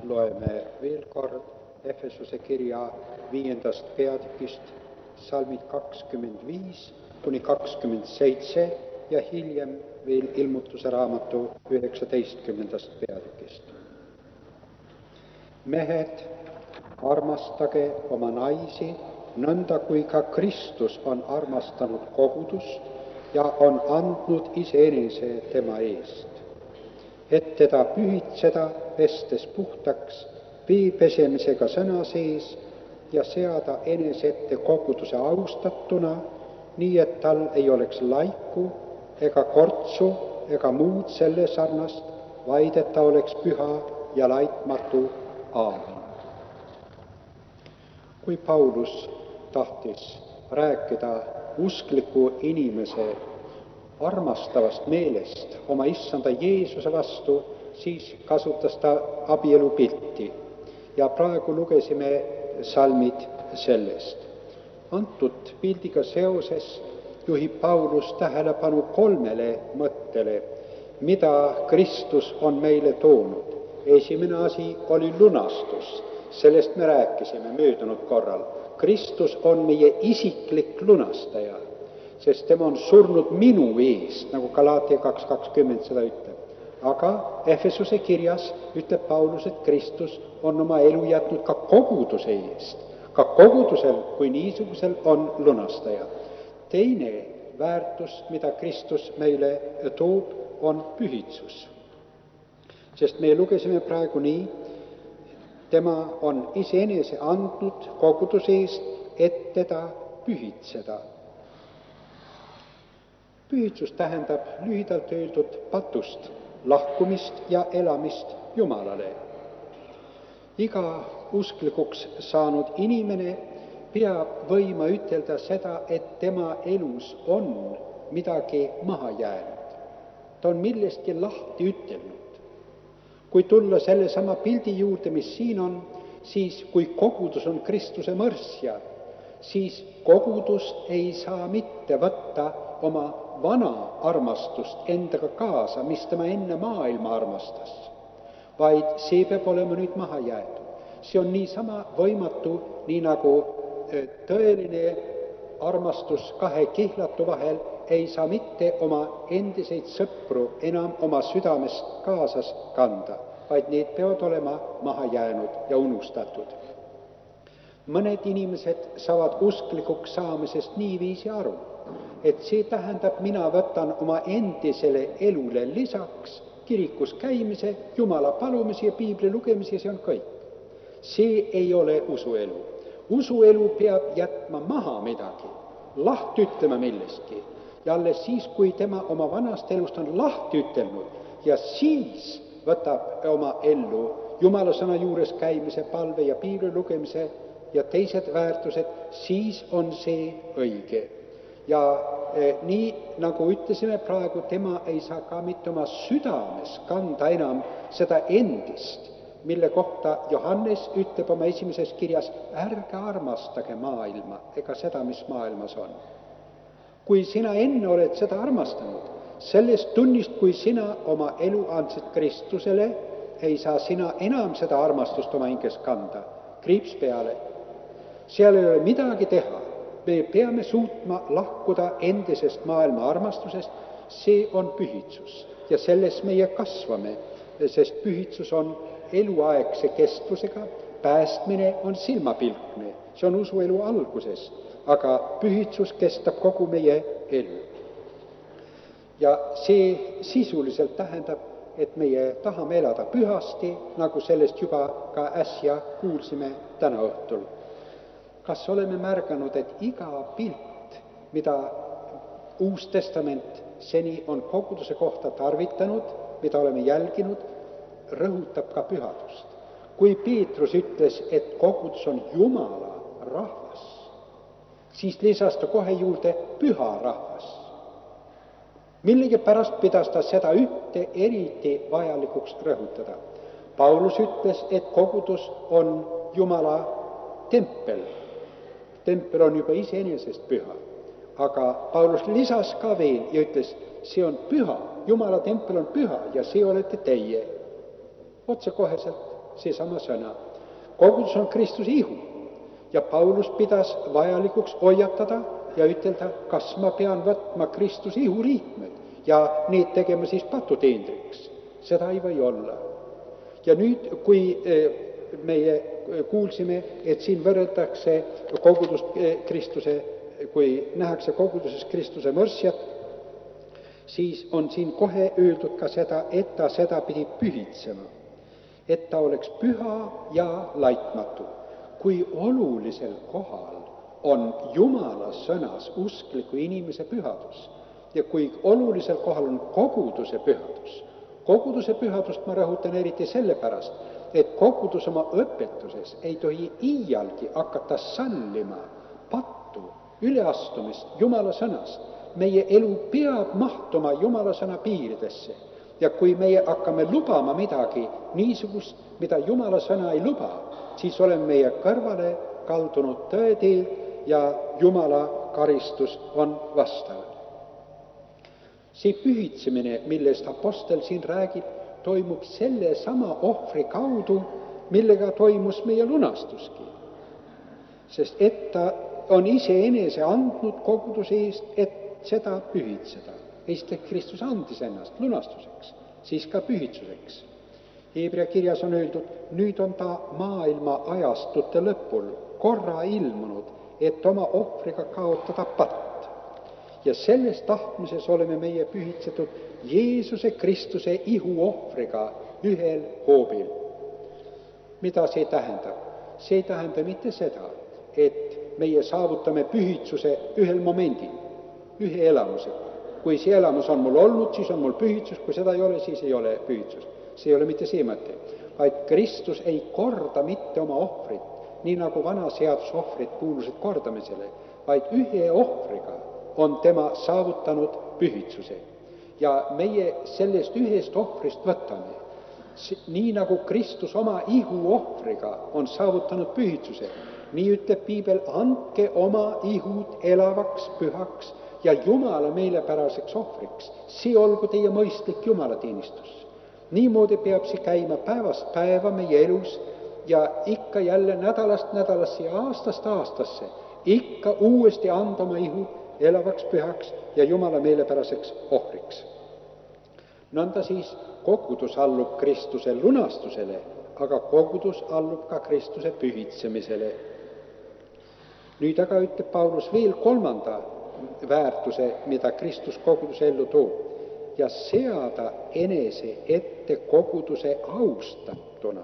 Loeme veel kord Efesuse kirja 5. peatükist salmid 25 kuni 27 ja hiljem veel Ilmutuse raamatu 19. peatükist. Mehed, armastage oma naisi, nõnda kui ka Kristus on armastanud kogudust ja on andnud iseenese tema eest, et teda pühitseda, pestes puhtaks vee pesemisega sõna sees ja seada enese ette koguduse austatuna, nii et tal ei oleks laiku ega kortsu ega muud selle sarnast, vaid et ta oleks püha ja laitmatu. Aamen. Kui Paulus tahtis rääkida uskliku inimese armastavast meelest oma issanda Jeesuse vastu, siis kasutas ta abielupilti ja praegu lugesime salmid sellest. Antud pildiga seoses juhib Paulus tähelepanu 3 mõttele, mida Kristus on meile toonud. Esimene asi oli lunastus, sellest me rääkisime möödunud korral. Kristus on meie isiklik lunastaja, sest tema on surnud minu eest, nagu Galaatia 2:20 seda ütleb. Aga Efesuse kirjas ütleb Paulus, et Kristus on oma elu jätnud ka koguduse eest. Ka kogudusel kui niisugusel on lunastaja. Teine väärtus, mida Kristus meile toob, on pühitsus. Sest me lugesime praegu nii, tema on iseenese andnud koguduse eest, et teda pühitseda. Pühitsus tähendab lühidalt öeldud patust lahkumist ja elamist Jumalale. Iga usklikuks saanud inimene peab võima ütelda seda, et tema elus on midagi maha jäänud. Ta on millestki lahti ütelnud. Kui tulla selle sama pildi juurde, mis siin on, siis kui kogudus on Kristuse mõrsja, siis kogudust ei saa mitte võtta oma vana armastust endaga kaasa, mis tema enne maailma armastas, vaid see peab olema nüüd maha jäetud. See on niisama võimatu, nii nagu tõeline armastus 2 kihlatu vahel ei saa mitte oma endiseid sõpru enam oma südamest kaasas kanda, vaid need peavad olema maha jäänud ja unustatud. Mõned inimesed saavad usklikuks saamisest niiviisi aru, et see tähendab, mina võtan oma endisele elule lisaks kirikus käimise, Jumala palumise ja piibli lugemise ja see on kõik. See ei ole usuelu. Usuelu peab jätma maha midagi, lahti ütlema millestki. Ja alles siis, kui tema oma vanast elust on lahti ütelnud ja siis võtab oma ellu Jumala sõna juures käimise, palve ja piibli lugemise ja teised väärtused, siis on see õige. Ja nii nagu ütlesime praegu, tema ei saa ka mitte oma südames kanda enam seda endist, mille kohta Johannes ütleb oma esimeses kirjas, ärge armastage maailma ega seda, mis maailmas on. Kui sina enne oled seda armastanud, sellest tunnist, kui sina oma elu andsid Kristusele, ei saa sina enam seda armastust oma hinges kanda. Kriips peale. Seal ei ole midagi teha. Me peame suutma lahkuda endisest maailma armastusest. See on pühitsus ja selles meie kasvame, sest pühitsus on eluaegse kestvusega, päästmine on silmapilkne. See on usuelu alguses. Aga pühitsus kestab kogu meie elu. Ja see sisuliselt tähendab, et meie tahame elada pühasti, nagu sellest juba ka äsja kuulsime täna õhtul. Kas oleme märganud, et iga pilt, mida Uus Testament seni on koguduse kohta tarvitanud, mida oleme jälginud, rõhutab ka pühadust. Kui Peetrus ütles, et kogudus on Jumala rahvas, siis lisas ta kohe juurde püha rahvas. Millegi pärast pidas ta seda ühte eriti vajalikuks rõhutada. Paulus ütles, et kogudus on Jumala tempel. Tempel on juba iseenesest püha. Aga Paulus lisas ka veel ja ütles, see on püha, Jumala tempel on püha ja see olete teie. Otsekoheselt seesama sõna. Kogudus on Kristuse ihu ja Paulus pidas vajalikuks hoiatada ja ütelda, kas ma pean võtma Kristuse ihu liikmed ja need tegema siis patuteenriks. Seda ei või olla. Ja nüüd, kui meie kuulsime, et siin võrreldakse kogudust Kristuse, kui nähakse koguduses Kristuse mõrsjat, siis on siin kohe öeldud ka seda, et ta seda pidi pühitsema, et ta oleks püha ja laitmatu. Kui olulisel kohal on Jumala sõnas uskliku inimese pühadus ja kui olulisel kohal on koguduse pühadus. Koguduse pühadust ma rõhutan eriti sellepärast, et kogudus oma õpetuses ei tohi iialgi hakata sallima pattu, üleastumist Jumala sõnast. Meie elu peab mahtuma Jumala sõna piiridesse ja kui meie hakkame lubama midagi niisugust, mida Jumala sõna ei luba, siis oleme meie kõrvale kaldunud tõeteel ja Jumala karistus on vastav. See pühitsemine, millest apostel siin räägib, toimub selle sama ohvri kaudu, millega toimus meie lunastuski. Sest et ta on iseenese andnud koguduse eest, et seda pühitseda. Esiteks Kristus andis ennast lunastuseks, siis ka pühitsuseks. Hebra kirjas on öeldud, nüüd on ta maailma ajastute lõpul korra ilmunud, et oma ohvriga kaotada patt. Ja selles tahtmises oleme meie pühitsetud Jeesuse Kristuse ihu ohvriga ühel hoobil. Mida see tähendab? See ei tähenda mitte seda, et meie saavutame pühitsuse ühel momendil, ühe elamusega. Kui see elamus on mul olnud, siis on mul pühitsus, kui seda ei ole, siis ei ole pühitsus. See ei ole mitte see mõte, vaid Kristus ei korda mitte oma ohvrit, nii nagu vana seadus ohvrid kuulusid kordamisele, vaid ühe ohvriga on tema saavutanud pühitsuse. Ja meie sellest ühest ohvrist võtame, nii nagu Kristus oma ihu ohvriga on saavutanud pühitsuse, nii ütleb Piibel, andke oma ihud elavaks, pühaks ja Jumala meelepäraseks ohvriks. See olgu teie mõistlik Jumalateenistus. Niimoodi peab see käima päevast päeva meie elus ja ikka jälle nädalast nädalasse ja aastast aastasse, ikka uuesti anda oma ihud elavaks, pühaks ja Jumala meelepäraseks ohvriks. Nõnda siis kogudus allub Kristuse lunastusele, aga kogudus allub ka Kristuse pühitsemisele. Nüüd aga ütleb Paulus veel kolmanda väärtuse, mida Kristus koguduse ellu toob ja seada enese ette koguduse austatuna.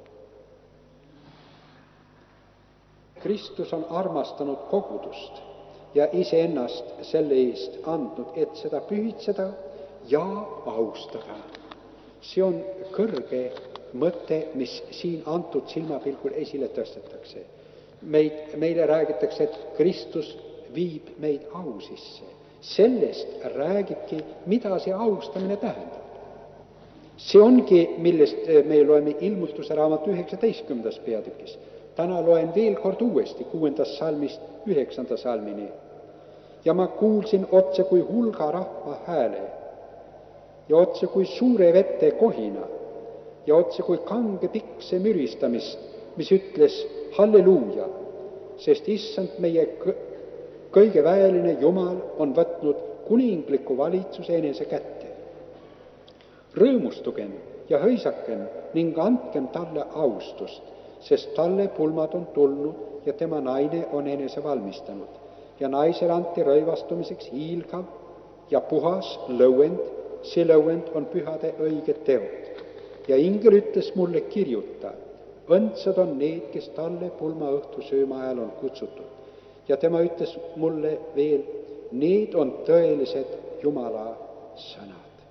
Kristus on armastanud kogudust ja iseennast selle eest andnud, et seda pühitseda ja austada. See on kõrge mõte, mis siin antud silmapilgul esile tõstetakse. Meile räägitakse, et Kristus viib meid au sisse. Sellest räägibki, mida see austamine tähendab. See ongi, millest me loeme Ilmutuse raamatu 19. peatükis. Täna loen veel kord uuesti 6. salmist 9. salmini. Ja ma kuulsin otse kui hulga rahva hääle ja otse kui suure vete kohina ja otse kui kange pikse müristamist, mis ütles halleluuja, sest issand meie kõige väeline Jumal on võtnud kuningliku valitsuse enese kätte. Rõõmustugem ja hõisakem ning andkem talle austust, sest talle pulmad on tulnud ja tema naine on enese valmistanud. Ja naisel anti rõivastumiseks hiilgav ja puhas lõuend, see lõuend on pühade õiged teod. Ja ingel ütles mulle kirjuta, õndsad on need, kes talle pulmaõhtu sööma ajal on kutsutud. Ja tema ütles mulle veel, need on tõelised Jumala sõnad.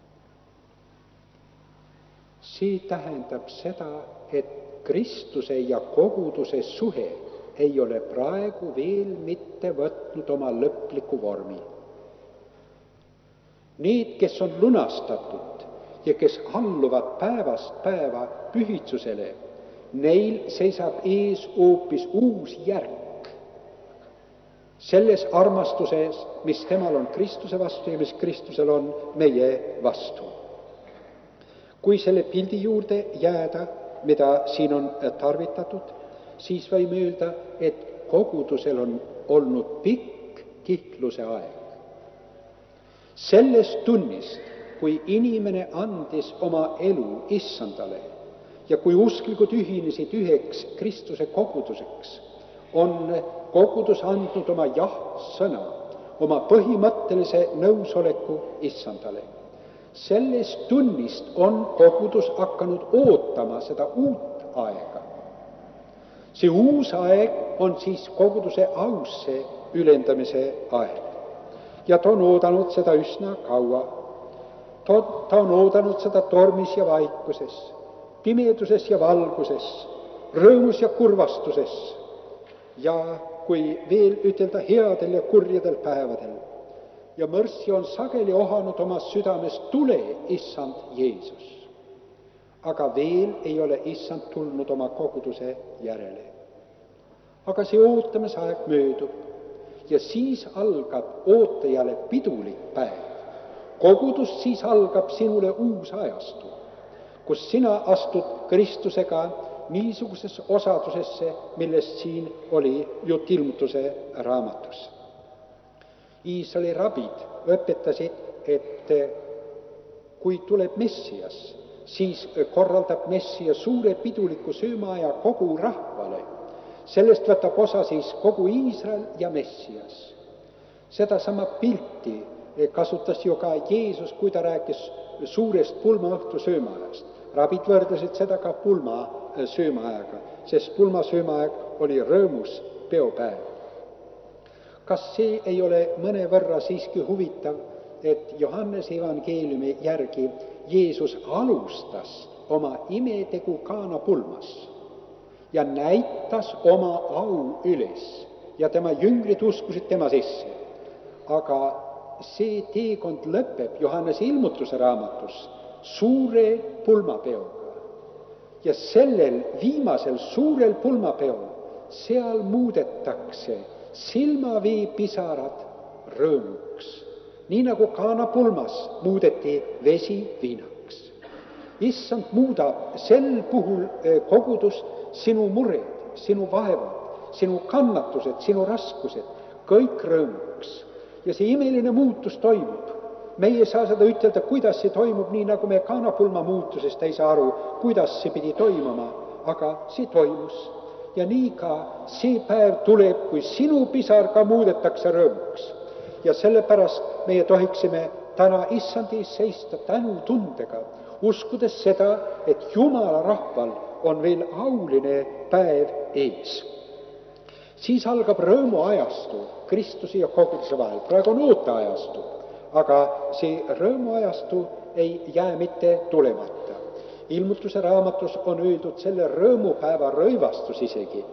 See tähendab seda, et Kristuse ja koguduse suhe ei ole praegu veel mitte võtnud oma lõpliku vormi. Need, kes on lunastatud ja kes alluvad päevast päeva pühitsusele, neil seisab ees hoopis uus järk. Selles armastuses, mis temal on Kristuse vastu ja mis Kristusel on meie vastu. Kui selle pildi juurde jääda, mida siin on tarvitatud, siis võime öelda, et kogudusel on olnud pikk kihluse aeg. Sellest tunnist, kui inimene andis oma elu Issandale ja kui usklikud ühinesid üheks Kristuse koguduseks, on kogudus andnud oma jah-sõna, oma põhimõttelise nõusoleku Issandale. Sellest tunnist on kogudus hakanud ootama seda uut aega. See uus aeg on siis koguduse ausse ülendamise aeg. Ja ta on oodanud seda üsna kaua. Ta on oodanud seda tormis ja vaikuses, pimeduses ja valguses, rõõmus ja kurvastuses ja kui veel ütelda headel ja kurjadel päevadel. Ja mõrssi on sageli ohanud oma südames, tule, Issand Jeesus. Aga veel ei ole Issand tulnud oma koguduse järele. Aga see ootamisaeg möödub ja siis algab ootajale pidulik päev. Kogudus siis algab sinule uus ajastu, kus sina astud Kristusega niisuguses osadusesse, millest siin oli jutt Ilmutuse raamatus. Iisraeli rabid õpetasid, et kui tuleb Messias, siis korraldab Messias suure piduliku söömaaja kogu rahvale. Sellest võtab osa siis kogu Iisrael ja Messias. Sedasama pilti kasutas ju ka Jeesus, kui ta rääkis suurest pulmaõhtu söömaajast. Rabid võrdlesid seda ka pulmasöömaajaga, sest pulmasöömaaeg oli rõõmus peopäev. Kas see ei ole mõnevõrra siiski huvitav, et Johannese evangeeliumi järgi Jeesus alustas oma imetegu Kaana pulmas ja näitas oma au üles ja tema jüngrid uskusid tema sisse. Aga see teekond lõpeb Johannese Ilmutuse raamatus suure pulmapeoga. Ja sellel viimasel suurel pulmapeol seal muudetakse silmaveepisarad rõõmuks, nii nagu Kaana pulmas muudeti vesi viinaks. Issand muudab sel puhul kogudust sinu mured, sinu vaevad, sinu kannatused, sinu raskused, kõik rõõmuks. Ja see imeline muutus toimub. Meie ei saa seda ütelda, kuidas see toimub, nii nagu me Kaana pulma muutusest ei saa aru, kuidas see pidi toimuma, aga see toimus. Ja nii ka see päev tuleb, kui sinu pisar ka muudetakse rõõmuks. Ja sellepärast meie tohiksime täna Issandi ees seista tänutundega, uskudes seda, et Jumala rahval on veel auline päev ees. Siis algab rõõmuajastu Kristuse ja koguduse vahel. Praegu on ooteajastu, aga see rõõmuajastu ei jää mitte tulemata. Ilmutuse raamatus on öeldud selle rõõmupäeva rõivastus isegi.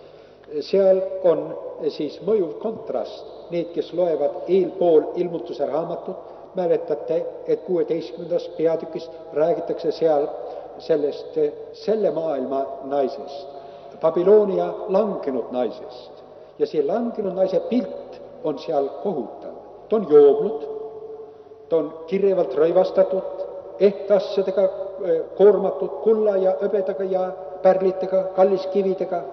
Seal on siis mõjuv kontrast. Need, kes loevad eelpool Ilmutuse raamatut, mäletate, et 16. peatükis räägitakse seal sellest selle maailma naisest, Babylonia langenud naisest. Ja see langenud naise pilt on seal kohutav. Ta on joobnud, ta on kirjavalt rõivastatud, ehtassadega koormatud kulla ja hõbedaga ja pärlitega, kalliskividega.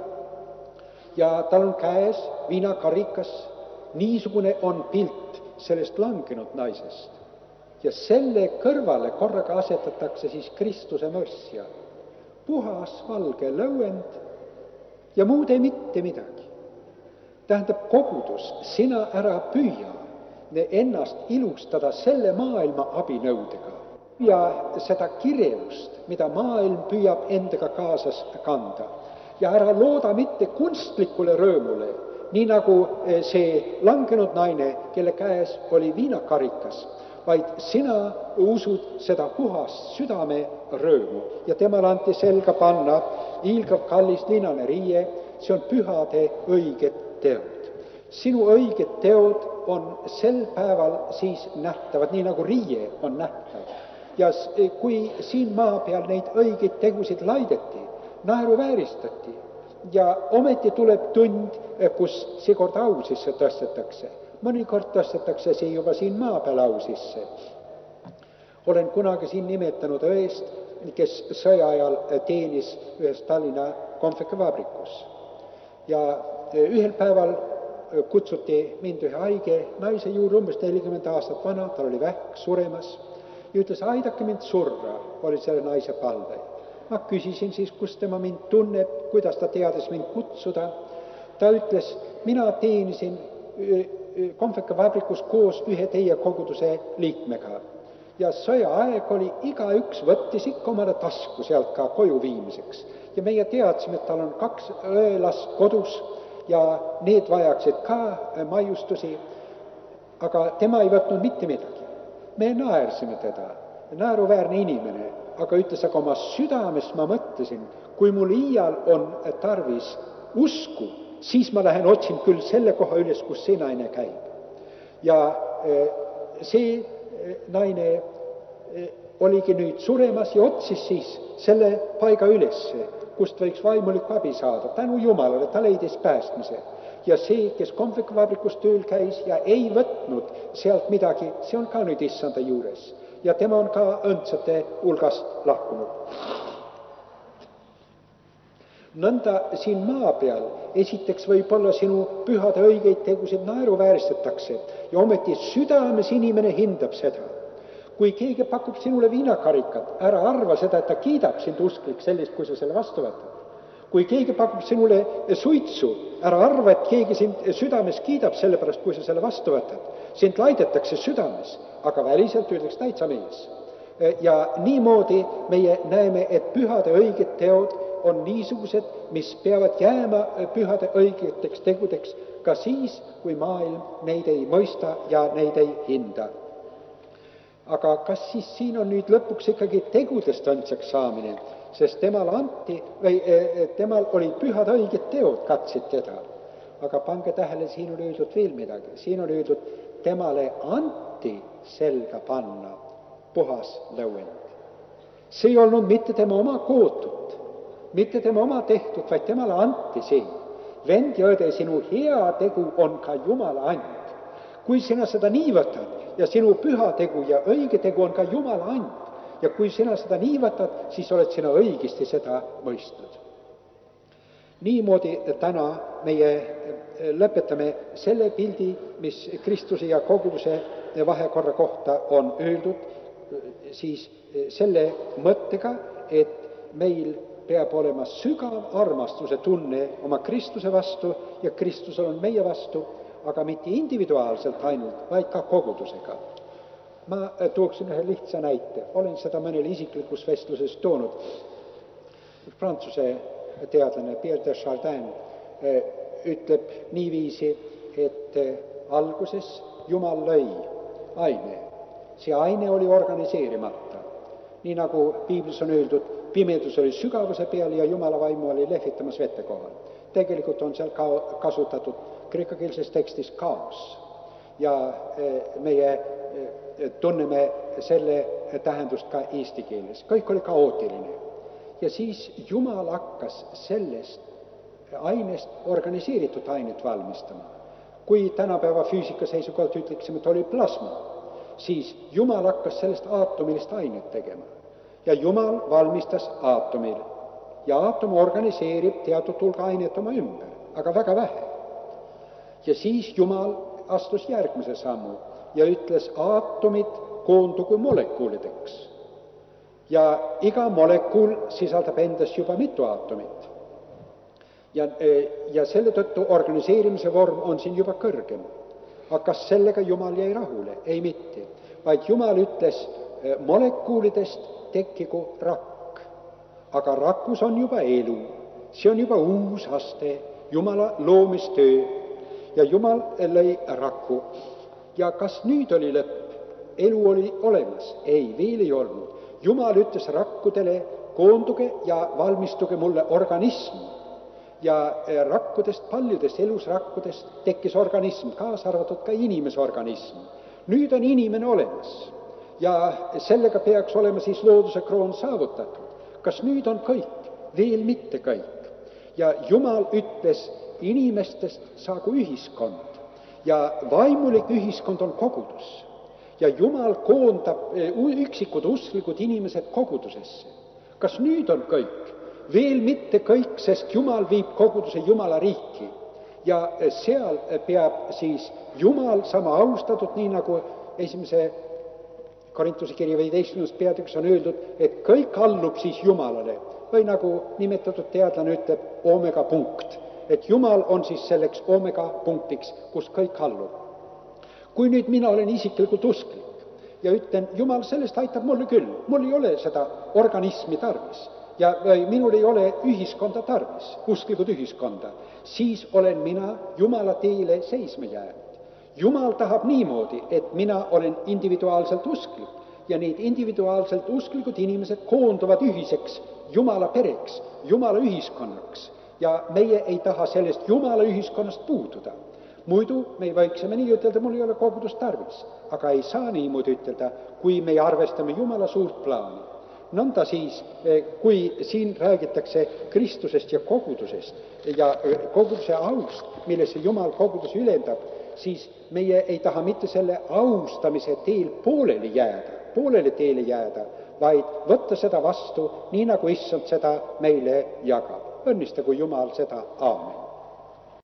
Ja tal on käes viinakarikas. Niisugune on pilt sellest langenud naisest. Ja selle kõrvale korraga asetatakse siis Kristuse mõrsja. Puhas valge lõuend ja muud ei mitte midagi. Tähendab, kogudus, sina ära püüa ennast ilustada selle maailma abinõudega. Ja seda kirjevust, mida maailm püüab endaga kaasas kanda. Ja ära looda mitte kunstlikule rõõmule, nii nagu see langenud naine, kelle käes oli viinakarikas, vaid sina usud seda puhast südame rõõmu. Ja temale anti selga panna hiilgav kallis linane riie, see on pühade õiged teod. Sinu õiged teod on sel päeval siis nähtavad, nii nagu riie on nähtav. Ja kui siin maa peal neid õigeid tegusid laideti, naeruvääristati ja ometi tuleb tund, kus seekord au sisse tõstetakse. Mõnikord tõstetakse see juba siin maa peal au sisse. Olen kunagi siin nimetanud õest, kes sõja ajal teenis ühes Tallinna konfektivabrikus. Ja ühel päeval kutsuti mind ühe haige naise juurde, umbes 40 aastat vana, tal oli vähk, suremas, ja ütles, aidake mind surra, oli selle naise palve. Ma küsisin siis, kus tema mind tunneb, kuidas ta teadis mind kutsuda. Ta ütles, mina teenisin konfektivabrikus koos ühe teie koguduse liikmega. Ja sõjaaeg oli, igaüks võttis ikka omale tasku sealt ka koju viimiseks. Ja meie teadsime, et tal on 2 õelast kodus ja need vajaksid ka maiustusi, aga tema ei võtnud mitte midagi. Me naersime teda, naeruväärne inimene, aga ütles, aga oma südames ma mõtlesin, kui mul iial on tarvis usku, siis ma lähen otsin küll selle koha üles, kus see naine käib. Ja see naine oligi nüüd suremas ja otsis siis selle paiga ülesse, kust võiks vaimulik abi saada. Tänu Jumalale, ta leidis päästmise. Ja see, kes konfektivabrikus tööl käis ja ei võtnud sealt midagi, see on ka nüüd issanda juures. Ja tema on ka õndsate hulgast lahkunud. Nõnda siin maa peal esiteks võib-olla sinu pühade õigeid tegusid naeruvääristatakse ja ometi südames inimene hindab seda. Kui keegi pakub sinule viinakarikat, ära arva seda, et ta kiidab sind usklik sellist, kui sa selle vastu võtad. Kui keegi pakub sinule suitsu, ära arva, et keegi sind südames kiidab selle pärast, kui sa selle vastu võtad. Sind laidetakse südames, aga väliselt ütleks täitsa mees. Ja niimoodi meie näeme, et pühade õiged teod on niisugused, mis peavad jääma pühade õigeteks tegudeks ka siis, kui maailm neid ei mõista ja neid ei hinda. Aga kas siis siin on nüüd lõpuks ikkagi tegudest õndsaks saamine, sest temal oli pühad õiged teod, katsid teda. Aga pange tähele, siin on öeldud veel midagi. Siin on öeldud, temale anti selga panna puhas lõuend. See ei olnud mitte tema oma kootud, mitte tema oma tehtud, vaid temale anti see. Vend ja õde, sinu hea tegu on ka Jumala and. Kui sina seda nii võtad, ja sinu püha tegu ja õige tegu on ka Jumala and. Ja kui sina seda nii võtad, siis oled sina õigesti seda mõistnud. Niimoodi täna meie lõpetame selle pildi, mis Kristuse ja koguduse vahekorra kohta on öeldud, siis selle mõttega, et meil peab olema sügav armastuse tunne oma Kristuse vastu ja Kristusel on meie vastu, aga mitte individuaalselt ainult, vaid ka kogudusega. Ma tooksin ühe lihtsa näite. Olen seda mõnel isiklikus vestluses toonud. Prantsuse teadlane Pierre de Chardin ütleb niiviisi, et alguses Jumal lõi aine. See aine oli organiseerimata. Nii nagu Piiblis on öeldud, pimedus oli sügavuse peal ja Jumala vaimu oli lehvitamas vete kohal. Tegelikult on seal kasutatud kreekakeelses tekstis kaos. Ja meie tunneme selle tähendust ka eesti keeles. Kõik oli kaootiline. Ja siis Jumal hakkas sellest ainest organiseeritud ainet valmistama. Kui tänapäeva füüsika seisukohalt ütleksime, et oli plasma, siis Jumal hakkas sellest aatomilist ainet tegema. Ja Jumal valmistas aatomil. Ja aatom organiseerib teatud hulga ainet oma ümber, aga väga vähe. Ja siis Jumal astus järgmise sammu ja ütles, aatomid koondugu molekuulideks. Ja iga molekuul sisaldab endas juba mitu aatomit. Ja selle tõttu organiseerimise vorm on siin juba kõrgem. Aga kas sellega Jumal jäi rahule? Ei mitte. Vaid Jumal ütles, molekuulidest tekkigu rakk. Aga rakus on juba elu. See on juba uus aste, Jumala loomistöö. Ja Jumal lõi raku. Ja kas nüüd oli lõpp? Elu oli olemas? Ei, veel ei olnud. Jumal ütles rakkudele, koonduge ja valmistuge mulle organism. Ja rakkudest, paljudest elusrakkudest tekkis organism, kaasa arvatud ka inimese organism. Nüüd on inimene olemas. Ja sellega peaks olema siis looduse kroon saavutatud. Kas nüüd on kõik? Veel mitte kõik. Ja Jumal ütles, inimestest saagu ühiskond. Ja vaimulik ühiskond on kogudus. Ja Jumal koondab üksikud usklikud inimesed kogudusesse. Kas nüüd on kõik? Veel mitte kõik, sest Jumal viib koguduse Jumala riiki. Ja seal peab siis Jumal sama austatud, nii nagu 1. Korintuse kirja 15. peatükis on öeldud, et kõik allub siis Jumalale. Või nagu nimetatud teadlane ütleb, omega punkt. Et Jumal on siis selleks omega punktiks, kus kõik allub. Kui nüüd mina olen isiklikult usklik ja ütlen, Jumal sellest aitab mulle küll, mul ei ole seda organismi tarvis ja minul ei ole ühiskonda tarvis, usklikud ühiskonda, siis olen mina Jumala teele seisma jäänud. Jumal tahab niimoodi, et mina olen individuaalselt usklik ja need individuaalselt usklikud inimesed koonduvad ühiseks Jumala pereks, Jumala ühiskonnaks ja meie ei taha sellest Jumala ühiskonnast puududa. Muidu me võiksime nii ütelda, mul ei ole kogudust tarvis, aga ei saa niimoodi ütelda, kui me arvestame Jumala suurt plaani. Nõnda siis, kui siin räägitakse Kristusest ja kogudusest ja koguduse aust, millesse Jumal kogudus ülendab, siis meie ei taha mitte selle austamise teel poolele teele jääda, vaid võtta seda vastu, nii nagu Issand seda meile jagab. Õnnistagu Jumal seda, aamen.